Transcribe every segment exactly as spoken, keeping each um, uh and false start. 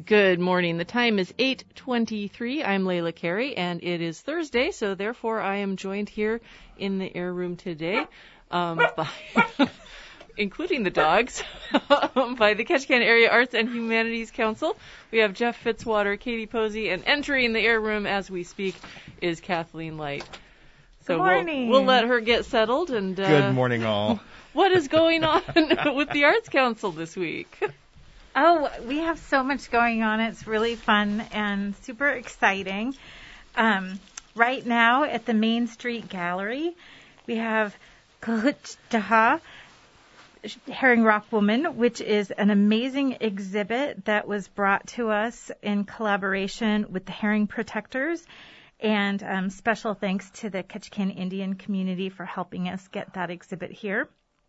Good morning. The time is eight twenty-three. I'm Layla Carey, and it is Thursday, so therefore I am joined here in the air room today, um, by, including the dogs, by the Ketchikan Area Arts and Humanities Council. We have Jeff Fitzwater, Katie Posey, and entering the air room as we speak is Kathleen Light. So Good morning. We'll, we'll let her get settled. And uh, Good morning, all. What is going on with the Arts Council this week? Oh, we have so much going on. It's really fun and super exciting. Um, right now at the Main Street Gallery, we have Kahutdaha, Herring Rock Woman, which is an amazing exhibit that was brought to us in collaboration with the Herring Protectors. And um, special thanks to the Ketchikan Indian community for helping us get that exhibit here.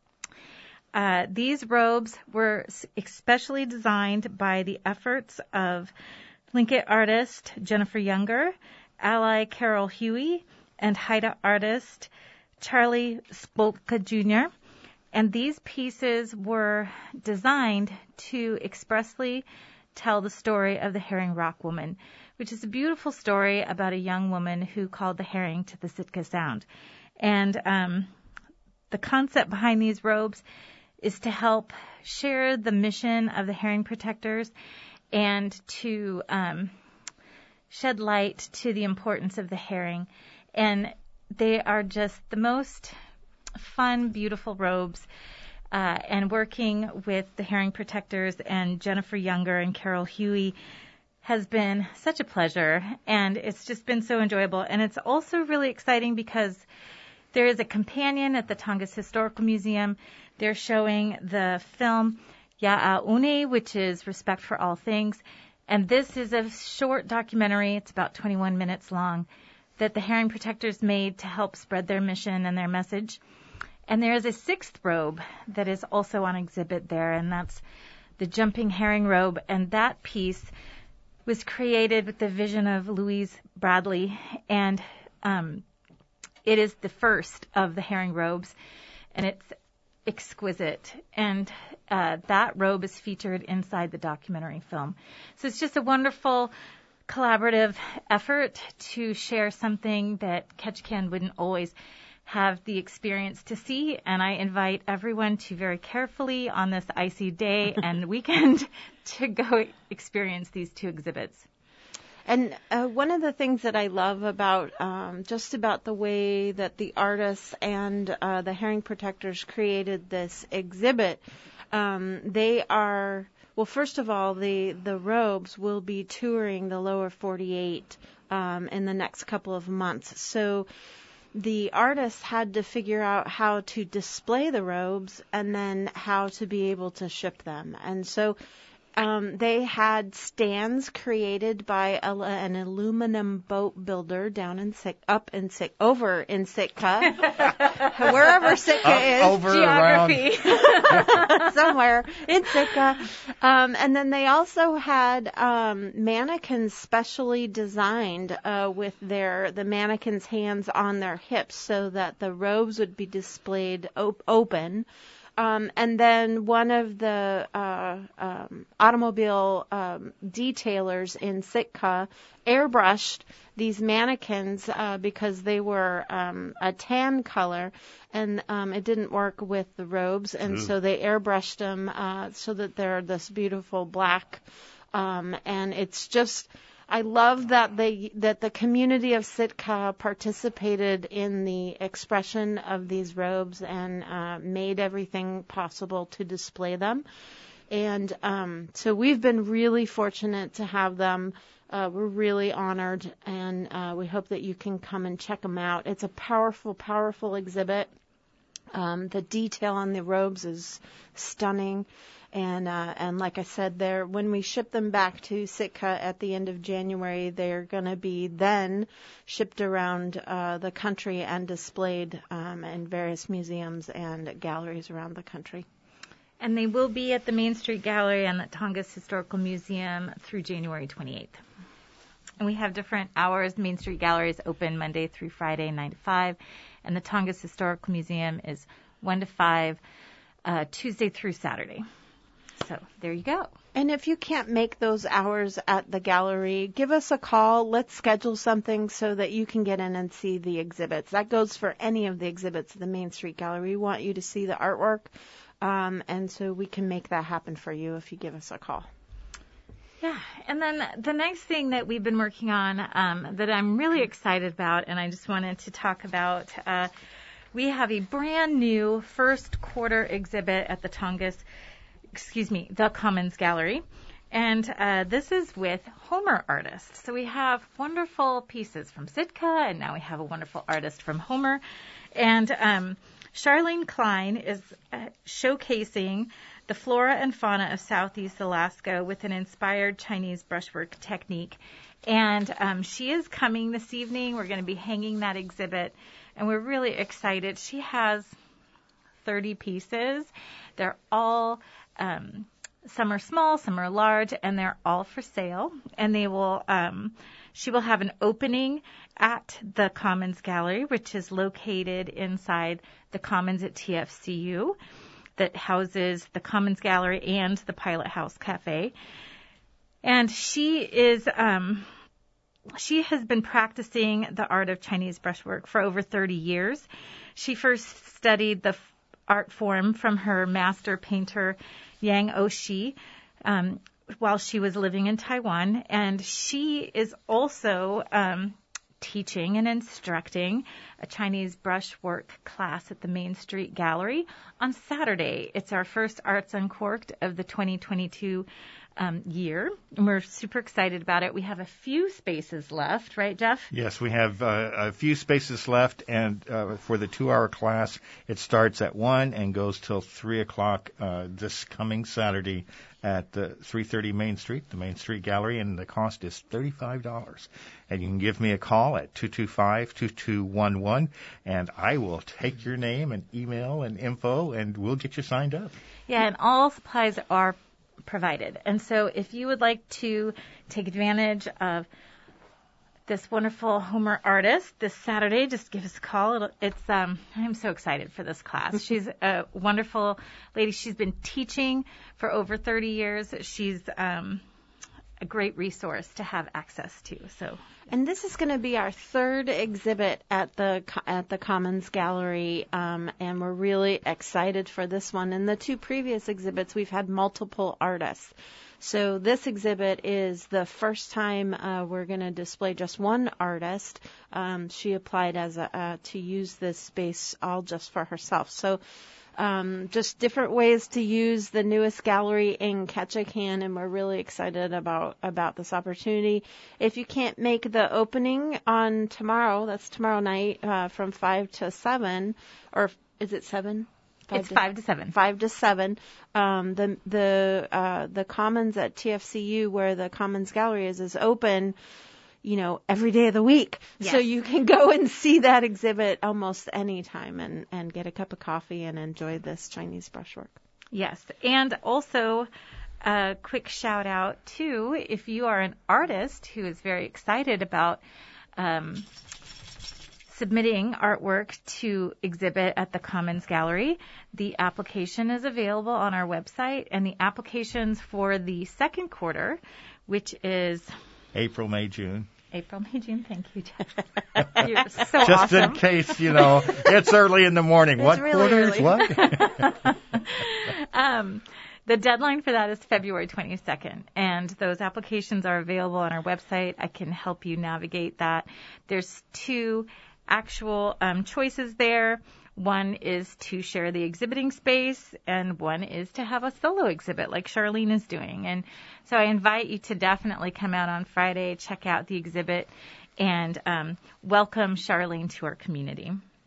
Uh, these robes were especially designed by the efforts of Tlingit artist Jennifer Younger, ally Carol Huey, and Haida artist Charlie Spolka Junior And these pieces were designed to expressly tell the story of the Herring Rock Woman, which is a beautiful story about a young woman who called the herring to the Sitka Sound. And um, the concept behind these robes is to help share the mission of the Herring Protectors and to um, shed light to the importance of the herring. And they are just the most fun, beautiful robes. Uh, and working with the Herring Protectors and Jennifer Younger and Carol Huey has been such a pleasure, and it's just been so enjoyable. And it's also really exciting because there is a companion at the Tongass Historical Museum. They're showing the film Ya'aune, which is Respect for All Things. And this is a short documentary. It's about twenty-one minutes long that the Herring Protectors made to help spread their mission and their message. And there is a sixth robe that is also on exhibit there, and that's the Jumping Herring robe. And that piece was created with the vision of Louise Bradley, and um, it is the first of the herring robes, and it's exquisite. And uh, that robe is featured inside the documentary film. So it's just a wonderful collaborative effort to share something that Ketchikan wouldn't always have the experience to see, and I invite everyone to very carefully on this icy day and weekend to go experience these two exhibits. And uh, one of the things that I love about um, just about the way that the artists and uh, the Herring Protectors created this exhibit, um, they are, well, first of all, the, the robes will be touring the lower forty-eight um, in the next couple of months. So the artists had to figure out how to display the robes and then how to be able to ship them. And so um, they had stands created by a, an aluminum boat builder down in Sitka, up in Sitka, over in Sitka, wherever Sitka Up, is, over, geography, somewhere in Sitka. Um, and then they also had um, mannequins specially designed uh, with their the mannequins' hands on their hips so that the robes would be displayed op- open. Um, and then one of the uh, um, automobile um, detailers in Sitka airbrushed these mannequins uh, because they were um, a tan color, and um, it didn't work with the robes, and mm. so they airbrushed them uh, so that they're this beautiful black. Um, and it's just, I love that they that the community of Sitka participated in the expression of these robes and uh, made everything possible to display them. And um, so we've been really fortunate to have them. Uh, we're really honored, and uh, we hope that you can come and check them out. It's a powerful, powerful exhibit. Um, the detail on the robes is stunning. And uh, and like I said, there when we ship them back to Sitka at the end of January, they're going to be then shipped around uh, the country and displayed um, in various museums and galleries around the country. And they will be at the Main Street Gallery and the Tongass Historical Museum through January twenty-eighth. And we have different hours. Main Street Gallery is open Monday through Friday, nine to five, and the Tongass Historical Museum is one to five, uh, Tuesday through Saturday. So there you go. And if you can't make those hours at the gallery, give us a call. Let's schedule something so that you can get in and see the exhibits. That goes for any of the exhibits at the Main Street Gallery. We want you to see the artwork, um, and so we can make that happen for you if you give us a call. Yeah, and then the next thing that we've been working on um, that I'm really excited about, and I just wanted to talk about, uh, we have a brand new first quarter exhibit at the Tongass, excuse me, the Commons Gallery. And uh, this is with Homer artists. So we have wonderful pieces from Sitka, and now we have a wonderful artist from Homer. And um, Charlene Klein is uh, showcasing the flora and fauna of Southeast Alaska with an inspired Chinese brushwork technique. And um, she is coming this evening. We're going to be hanging that exhibit, and we're really excited. She has thirty pieces. They're all... Um, some are small, some are large, and they're all for sale. And they will, um, she will have an opening at the Commons Gallery, which is located inside the Commons at T F C U, that houses the Commons Gallery and the Pilot House Cafe. And she is, um, she has been practicing the art of Chinese brushwork for over thirty years. She first studied the art form from her master painter, Yang Oshi, um, while she was living in Taiwan. And she is also um, teaching and instructing a Chinese brushwork class at the Main Street Gallery on Saturday. It's our first Arts Uncorked of the twenty twenty-two um, year, and we're super excited about it. We have a few spaces left, right, Jeff? Yes, we have uh, a few spaces left, and uh, for the two-hour class, it starts at one and goes till three o'clock uh, this coming Saturday at the three thirty Main Street, the Main Street Gallery, and the cost is thirty-five dollars. And you can give me a call at two two five, two two one one, and I will take your name and email and info, and we'll get you signed up. Yeah, and all supplies are provided. And so if you would like to take advantage of this wonderful Homer artist this Saturday, just give us a call. It'll, it's um, I'm so excited for this class. She's a wonderful lady. She's been teaching for over thirty years. She's um, a great resource to have access to. So, and this is going to be our third exhibit at the at the Commons Gallery, um, and we're really excited for this one. In the two previous exhibits, we've had multiple artists. So this exhibit is the first time uh, we're going to display just one artist. Um, she applied as a, uh, to use this space all just for herself. So um, just different ways to use the newest gallery in Ketchikan, and we're really excited about, about this opportunity. If you can't make the opening on tomorrow, that's tomorrow night uh, from five to seven, or is it seven? Five it's to, five to seven. Five to seven. Um, the the uh, the Commons at T F C U, where the Commons Gallery is, is open, you know, every day of the week. Yes. So you can go and see that exhibit almost any time and, and get a cup of coffee and enjoy this Chinese brushwork. Yes, and also a quick shout out too, if you are an artist who is very excited about um, submitting artwork to exhibit at the Commons Gallery, the application is available on our website, and the applications for the second quarter, which is April, May, June. April, May, June. Thank you, Jeff. You're so Just awesome. in case, you know, it's early in the morning. It's what really quarter is early. what? um, the deadline for that is February twenty-second, and those applications are available on our website. I can help you navigate that. There's two actual um, choices there. One is to share the exhibiting space, and one is to have a solo exhibit like Charlene is doing. And so I invite you to definitely come out on Friday, check out the exhibit, and um, welcome Charlene to our community.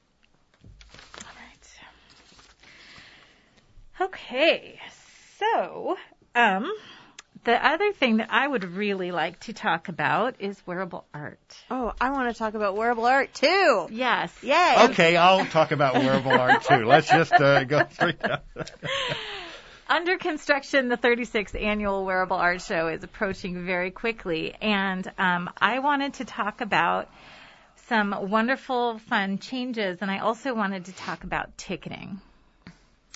All right. Okay, so um, the other thing that I would really like to talk about is wearable art. Oh, I want to talk about wearable art too. Yes. Yay. Okay, I'll talk about wearable art too. Let's just uh, go straight down. Under construction, the thirty-sixth Annual Wearable Art Show is approaching very quickly, and um, I wanted to talk about some wonderful, fun changes, and I also wanted to talk about ticketing.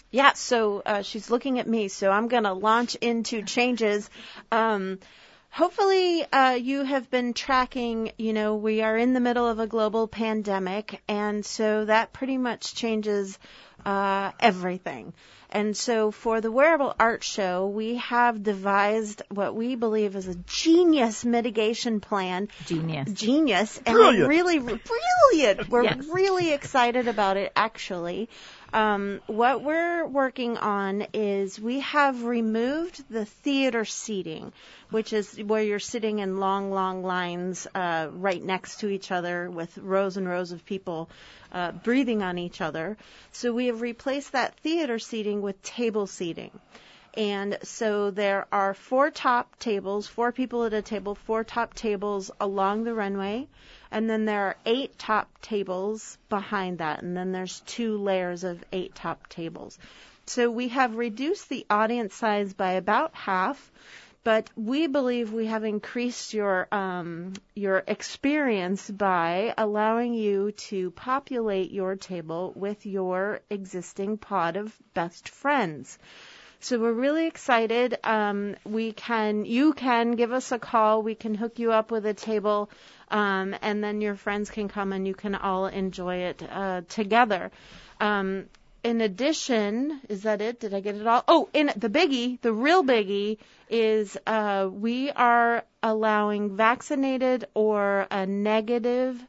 Yeah, so uh, she's looking at me, so I'm going to launch into changes. Um, hopefully uh, you have been tracking, you know, we are in the middle of a global pandemic, and so that pretty much changes uh, everything. And so for the Wearable Art Show, we have devised what we believe is a genius mitigation plan. Genius. Genius. And Brilliant. we're really, brilliant. We're Yes. really excited about it, actually. Um, what we're working on is we have removed the theater seating, which is where you're sitting in long, long lines uh, right next to each other with rows and rows of people uh, breathing on each other. So we have replaced that theater seating with table seating. And so there are four top tables, four people at a table, four top tables along the runway. And then there are eight top tables behind that. And then there's two layers of eight top tables. So we have reduced the audience size by about half. But we believe we have increased your um, your experience by allowing you to populate your table with your existing pod of best friends. So we're really excited. Um, we can, you can give us a call. We can hook you up with a table, um, and then your friends can come and you can all enjoy it uh, together. Um, in addition, is that it? Did I get it all? Oh, in the biggie, the real biggie is uh, we are allowing vaccinated or a negative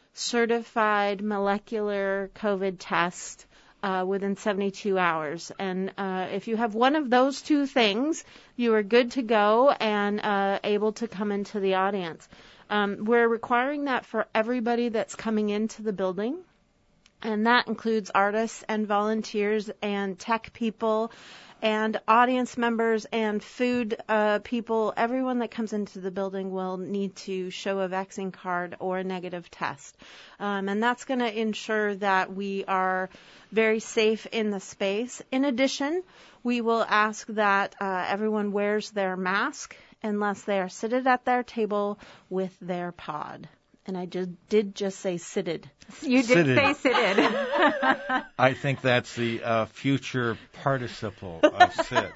certified molecular COVID test Uh, within seventy-two hours. And uh, if you have one of those two things, you are good to go and uh, able to come into the audience. Um, we're requiring that for everybody that's coming into the building, and that includes artists and volunteers and tech people and audience members and food uh, people. Everyone that comes into the building will need to show a vaccine card or a negative test. Um, and that's going to ensure that we are very safe in the space. In addition, we will ask that uh, everyone wears their mask unless they are seated at their table with their pod. And I just did just say seated. You did Seated. say seated. I think that's the uh, future participle of sit.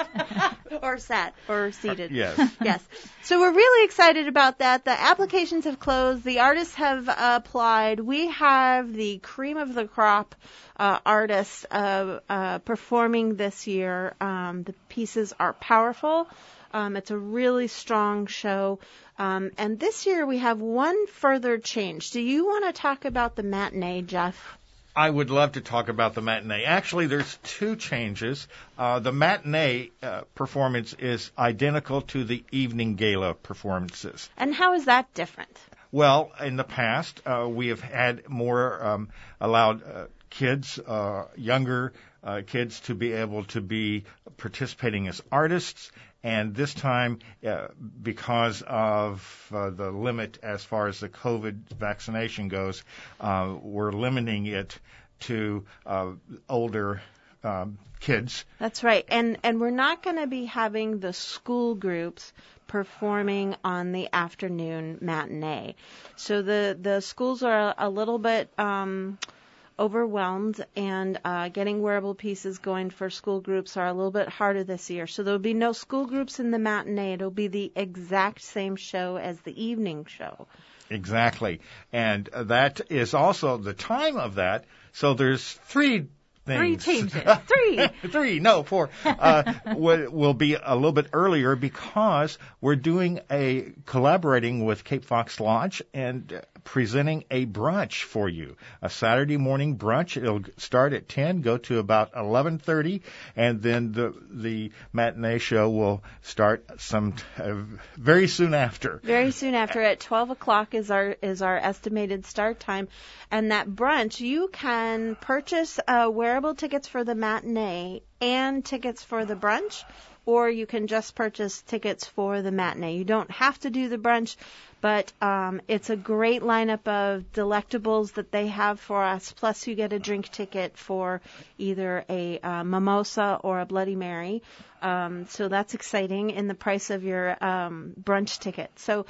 Or sat, or seated. Yes. Yes. So we're really excited about that. The applications have closed. The artists have uh, applied. We have the cream of the crop uh, artists uh, uh, performing this year. Um, the pieces are powerful. Um, it's a really strong show. Um, and this year we have one further change. Do you want to talk about the matinee, Jeff? I would love to talk about the matinee. Actually, there's two changes. Uh, the matinee uh, performance is identical to the evening gala performances. And how is that different? Well, in the past, uh, we have had more um, allowed uh, kids, uh, younger uh, kids, to be able to be participating as artists. And this time, uh, because of uh, the limit as far as the COVID vaccination goes, uh, we're limiting it to uh, older um, kids. That's right. And and we're not going to be having the school groups performing on the afternoon matinee. So the, the schools are a little bit um, overwhelmed, and uh, getting wearable pieces going for school groups are a little bit harder this year. So there'll be no school groups in the matinee. It'll be the exact same show as the evening show. Exactly. And uh, that is also the time of that. So there's three Three things. changes. Three. Three, no, four. Uh, will will be a little bit earlier because we're doing a collaborating with Cape Fox Lodge and uh, presenting a brunch for you, a Saturday morning brunch. It'll start at ten, go to about eleven thirty, and then the the matinee show will start some uh, very soon after. Very soon after, at twelve o'clock is our is our estimated start time. And that brunch, you can purchase uh, wearable tickets for the matinee and tickets for the brunch, or you can just purchase tickets for the matinee. You don't have to do the brunch, but um, it's a great lineup of delectables that they have for us. Plus, you get a drink ticket for either a uh, mimosa or a Bloody Mary. Um, so that's exciting in the price of your um, brunch ticket. So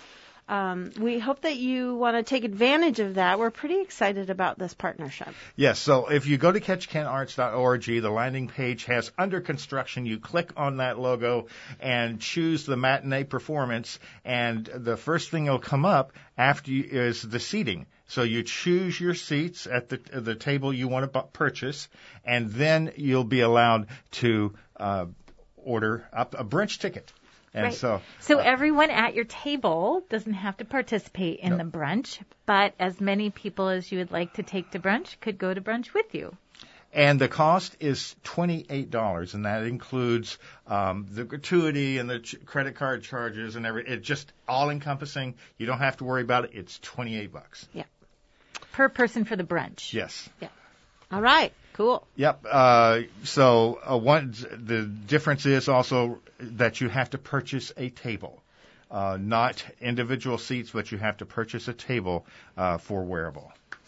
Um, we hope that you want to take advantage of that. We're pretty excited about this partnership. Yes, so if you go to catch can arts dot org, the landing page has under construction. You click on that logo and choose the matinee performance, and the first thing that'll come up after you is the seating. So you choose your seats at the the table you want to bu- purchase, and then you'll be allowed to uh, order up a brunch ticket. And Right. so, So uh, everyone at your table doesn't have to participate in No. the brunch, but as many people as you would like to take to brunch could go to brunch with you. and the cost is twenty-eight dollars, and that includes um, the gratuity and the ch- credit card charges and every. It's just all encompassing. You don't have to worry about it. It's twenty-eight bucks. Per person for the brunch. Yes. All right, cool. Yep. Uh, so uh, one, the difference is also that you have to purchase a table, uh, not individual seats, but you have to purchase a table uh, for wearable.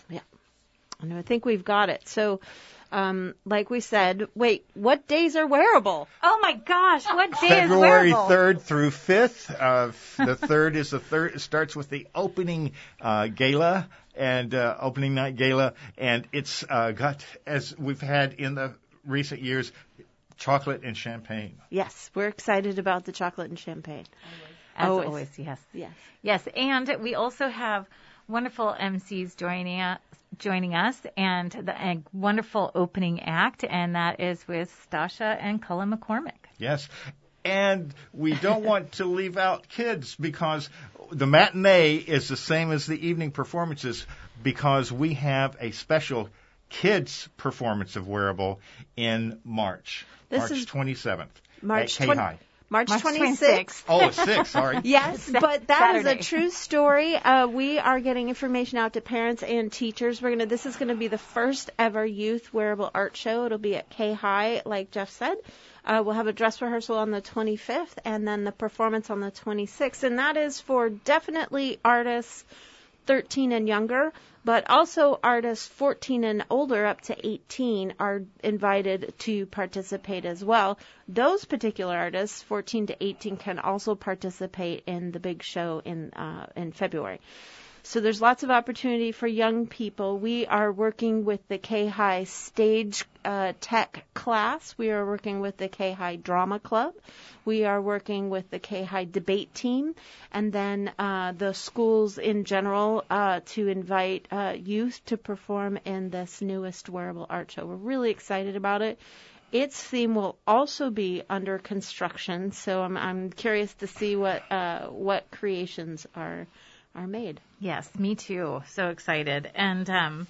And I think we've got it. So, um, like we said, wait, what days are wearable? Oh my gosh, what day February is wearable? third through fifth. Uh, the third is the third. It starts with the opening uh, gala and uh, opening night gala, and it's uh, got, as we've had in the recent years, chocolate and champagne. Yes, we're excited about the chocolate and champagne. As Always. always, yes. Yes. Yes, and we also have wonderful M Cs joining us, joining us and the a wonderful opening act, and that is with Stasha and Cullen McCormick. Yes. And we don't want to leave out kids because the matinee is the same as the evening performances because we have a special kids performance of Wearable in March. This March is twenty-seventh. March at twenty- K-High. March March twenty-sixth. Oh, it's six, sorry. Yes, Sa- but that is Saturday. a true story. Uh, we are getting information out to parents and teachers. We're gonna. This is gonna be the first ever youth wearable art show. It'll be at K-High, like Jeff said. Uh, we'll have a dress rehearsal on the twenty-fifth, and then the performance on the twenty-sixth. And that is for definitely artists thirteen and younger, but also artists fourteen and older up to eighteen are invited to participate as well. Those particular artists, fourteen to eighteen, can also participate in the big show in uh, in February. So there's lots of opportunity for young people. We are working with the K-High Stage uh, Tech class. We are working with the K-High Drama Club. We are working with the K-High Debate Team. And then uh, the schools in general uh, to invite uh, youth to perform in this newest wearable art show. We're really excited about it. Its theme will also be under construction, so I'm, I'm curious to see what uh, what creations are are made. Yes, me too. So excited. And um,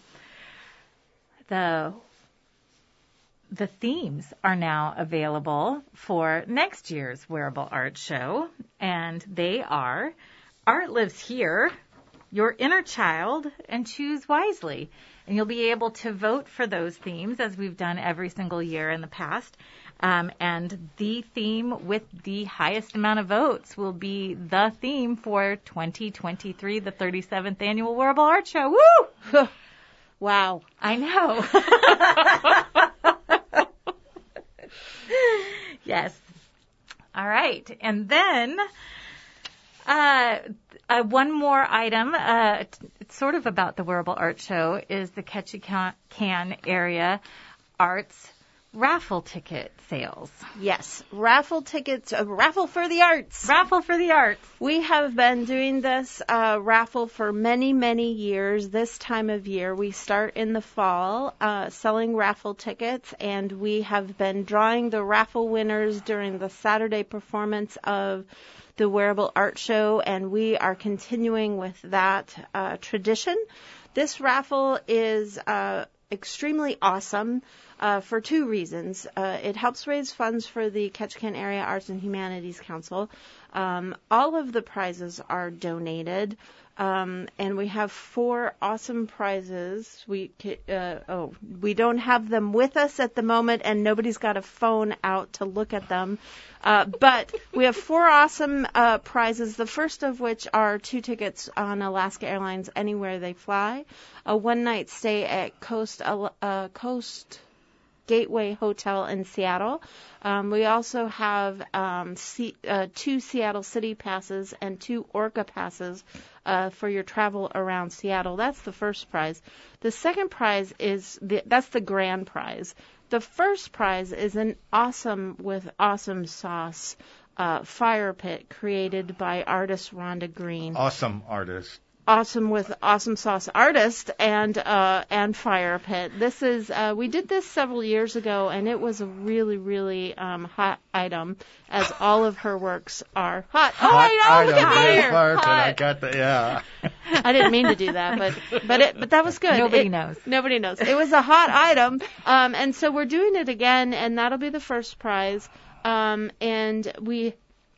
the the themes are now available for next year's Wearable Art Show, and they are Art Lives Here, Your Inner Child, and Choose Wisely. And you'll be able to vote for those themes as we've done every single year in the past. Um, and the theme with the highest amount of votes will be the theme for twenty twenty-three, the thirty-seventh Annual Wearable Art Show. Woo! Wow. I know. Yes. All right. And then uh, uh, one more item, uh, it's sort of about the Wearable Art Show, is the Ketchikan area arts raffle ticket sales. Yes, raffle tickets, a raffle for the arts. Raffle for the arts. We have been doing this uh, raffle for many, many years. This time of year, we start in the fall uh, selling raffle tickets, and we have been drawing the raffle winners during the Saturday performance of the Wearable Art Show, and we are continuing with that uh, tradition. This raffle is uh, extremely awesome. Uh, for two reasons. Uh, it helps raise funds for the Ketchikan Area Arts and Humanities Council. Um, all of the prizes are donated, um, and we have four awesome prizes. We uh, oh we don't have them with us at the moment, and nobody's got a phone out to look at them. Uh, but we have four awesome uh, prizes. The first of which are two tickets on Alaska Airlines anywhere they fly, a one night stay at Coast uh, Coast. Gateway Hotel in Seattle. Um, we also have um, C- uh, two Seattle City passes and two Orca passes uh, for your travel around Seattle. That's the first prize. The second prize is the, that's the grand prize. The first prize is an awesome with awesome sauce uh, fire pit created by artist Rhonda Green. Awesome artist. Awesome with awesome sauce artist and uh, and fire pit. This is uh, we did this several years ago, and it was a really really um, hot item, as all of her works are hot. Oh, Hot I know, look item, at yeah, fire. fire pit, I Hot. got the, yeah. I didn't mean to do that, but but it but that was good. Nobody It- knows. Nobody knows. It was a hot item, um, and so we're doing it again, and that'll be the first prize. Um, and we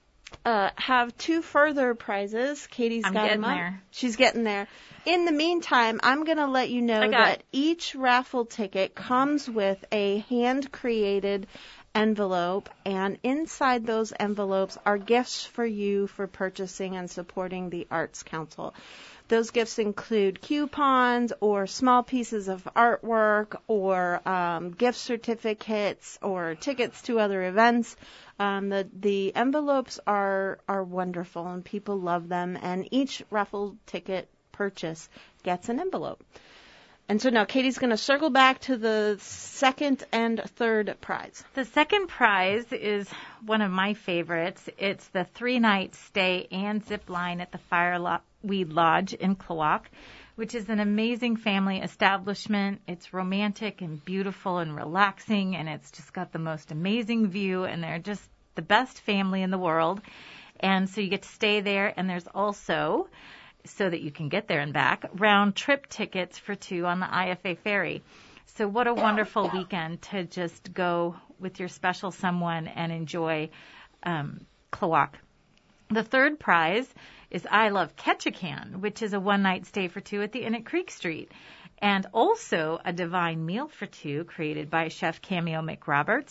uh, have two further prizes. Katie's I'm got getting them up. there. She's getting there. In the meantime, I'm going to let you know I got that it. each raffle ticket comes with a hand-created envelope, and inside those envelopes are gifts for you for purchasing and supporting the Arts Council. Those gifts include coupons or small pieces of artwork or um, gift certificates or tickets to other events. Um, the the envelopes are are wonderful and people love them. And each raffle ticket purchase gets an envelope. And so now Katie's going to circle back to the second and third prize. The second prize is one of my favorites. It's the three-night stay and zip line at the Fireweed Lodge in Klawock, which is an amazing family establishment. It's romantic and beautiful and relaxing, and it's just got the most amazing view, and they're just the best family in the world. And so you get to stay there, and there's also, so that you can get there and back, round trip tickets for two on the I F A ferry. So what a wonderful weekend to just go with your special someone and enjoy um, Klawock. The third prize is I Love Ketchikan, which is a one-night stay for two at the Inn at Creek Street, and also a divine meal for two created by Chef Cameo McRoberts.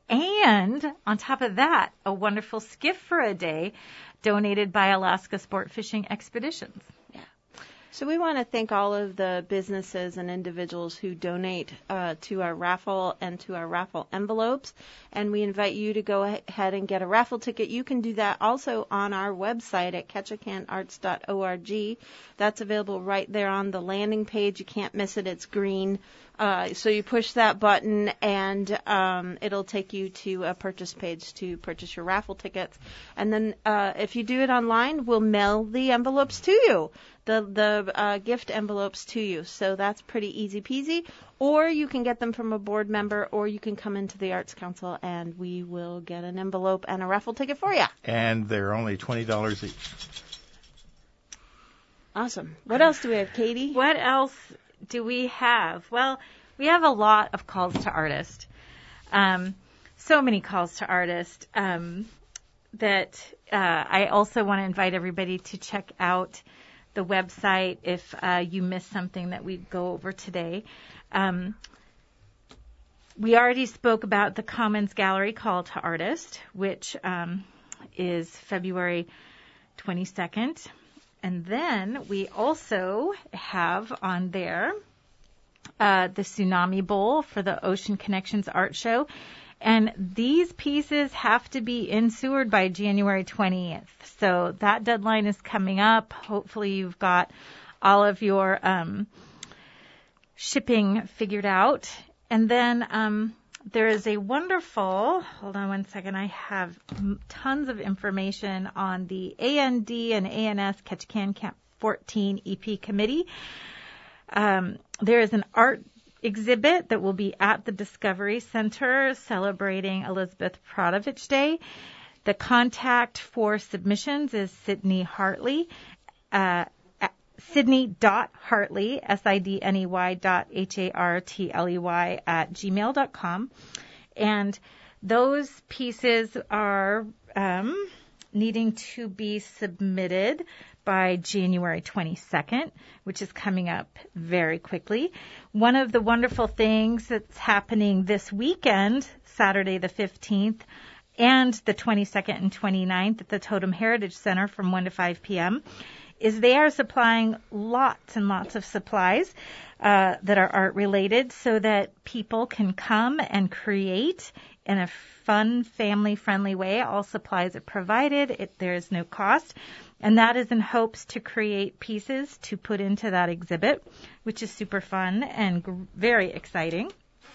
And on top of that, a wonderful skiff for a day donated by Alaska Sport Fishing Expeditions. So we want to thank all of the businesses and individuals who donate uh, to our raffle and to our raffle envelopes. And we invite you to go ahead and get a raffle ticket. You can do that also on our website at ketchikan arts dot org. That's available right there on the landing page. You can't miss it. It's green. Uh, so you push that button, and um, it'll take you to a purchase page to purchase your raffle tickets. And then uh, if you do it online, we'll mail the envelopes to you, the the uh, gift envelopes to you. So that's pretty easy peasy. Or you can get them from a board member, or you can come into the Arts Council, and we will get an envelope and a raffle ticket for you. And they're only twenty dollars each. Awesome. What else do we have, Katie? What else do we have? Well, we have a lot of calls to artists. Um, so many calls to artists um, that uh, I also want to invite everybody to check out the website if uh, you missed something that we go over today. Um, we already spoke about the Commons Gallery Call to Artists, which um, is February twenty-second. And then we also have on there uh, the Tsunami Bowl for the Ocean Connections Art Show. And these pieces have to be insured by January twentieth. So that deadline is coming up. Hopefully you've got all of your um, shipping figured out. And then um, there is a wonderful, hold on one second, I have tons of information on the A N D and A N S Ketchikan Camp fourteen E P committee. Um, there is an art exhibit that will be at the Discovery Center celebrating Elizabeth Prodovich Day. The contact for submissions is Sydney Hartley, uh, Sydney dot Hartley, S I D N E Y dot H A R T L E Y at gmail dot com. And those pieces are um, needing to be submitted by January twenty-second, which is coming up very quickly. One of the wonderful things that's happening this weekend, Saturday the fifteenth, and the twenty-second and twenty-ninth at the Totem Heritage Center from one to five p.m., is they are supplying lots and lots of supplies uh, that are art related so that people can come and create in a fun, family-friendly way. All supplies are provided. It, there is no cost. And that is in hopes to create pieces to put into that exhibit, which is super fun and g- very exciting.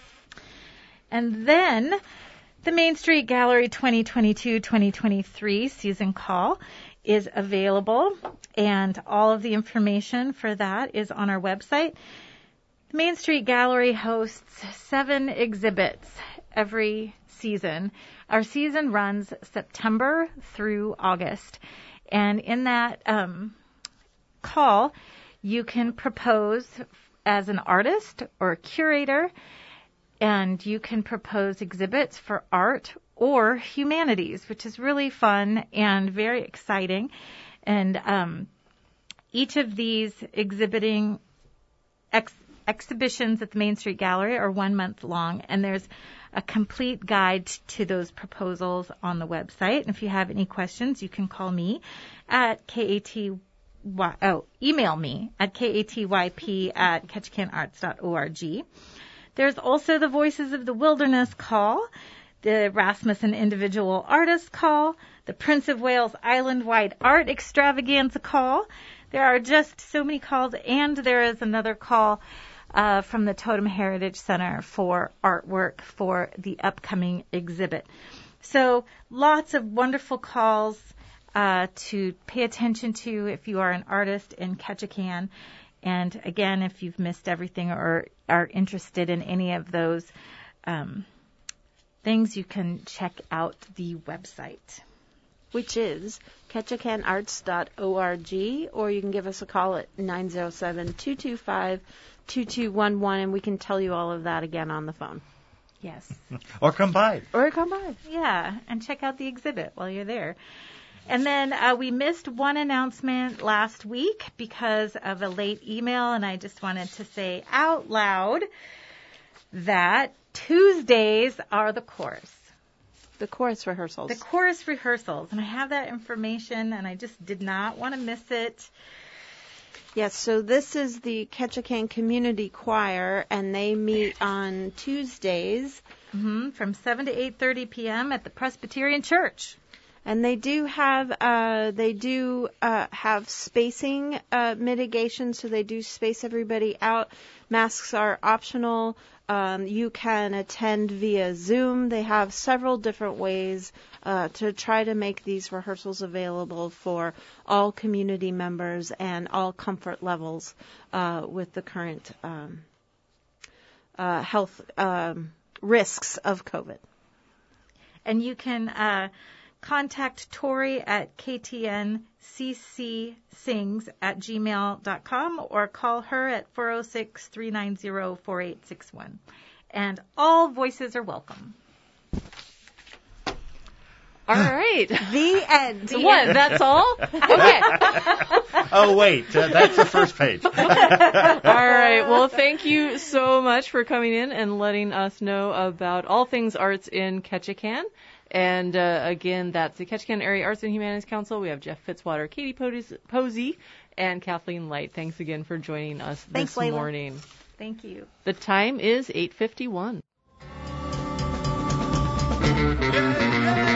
And then the Main Street Gallery twenty twenty-two twenty twenty-three season call is available, and all of the information for that is on our website. The Main Street Gallery hosts seven exhibits every season. Our season runs September through August. And in that um, call, you can propose as an artist or a curator, and you can propose exhibits for art or humanities, which is really fun and very exciting. And um, each of these exhibiting ex- exhibitions at the Main Street Gallery are one month long, and there's a complete guide to those proposals on the website. And if you have any questions, you can call me at K A T Y, oh, email me at K A T Y P at ketchikan arts dot org. There's also the Voices of the Wilderness call, the Rasmussen Individual Artist call, the Prince of Wales Island-Wide Art Extravaganza call. There are just so many calls, and there is another call Uh, from the Totem Heritage Center for artwork for the upcoming exhibit. So lots of wonderful calls uh, to pay attention to if you are an artist in Ketchikan. And again, if you've missed everything or are interested in any of those um, things, you can check out the website, which is ketchikan arts dot org, or you can give us a call at nine oh seven, two two five, two two one one, and we can tell you all of that again on the phone. Yes. Or come by. Or come by. Yeah, and check out the exhibit while you're there. And then uh, we missed one announcement last week because of a late email, and I just wanted to say out loud that Tuesdays are the chorus. The chorus rehearsals. The chorus rehearsals. And I have that information, and I just did not want to miss it. Yes, so this is the Ketchikan Community Choir, and they meet on Tuesdays. Mm-hmm, from seven to eight thirty p.m. at the Presbyterian Church. And they do have uh, they do uh, have spacing uh, mitigation, so they do space everybody out. Masks are optional. Um, you can attend via Zoom. They have several different ways uh, to try to make these rehearsals available for all community members and all comfort levels uh, with the current um, uh, health um, risks of COVID. And you can uh, contact Tori at k t n c c sings at gmail dot com or call her at four oh six, three nine zero, four eight six one. And all voices are welcome. All right. The end. What? That's all? Okay. Oh, wait. Uh, that's the first page. All right. Well, thank you so much for coming in and letting us know about all things arts in Ketchikan. And, uh, again, that's the Ketchikan Area Arts and Humanities Council. We have Jeff Fitzwater, Katie Posey, and Kathleen Light. Thanks again for joining us Thanks, this Layla. morning. Thank you. The time is eight fifty-one.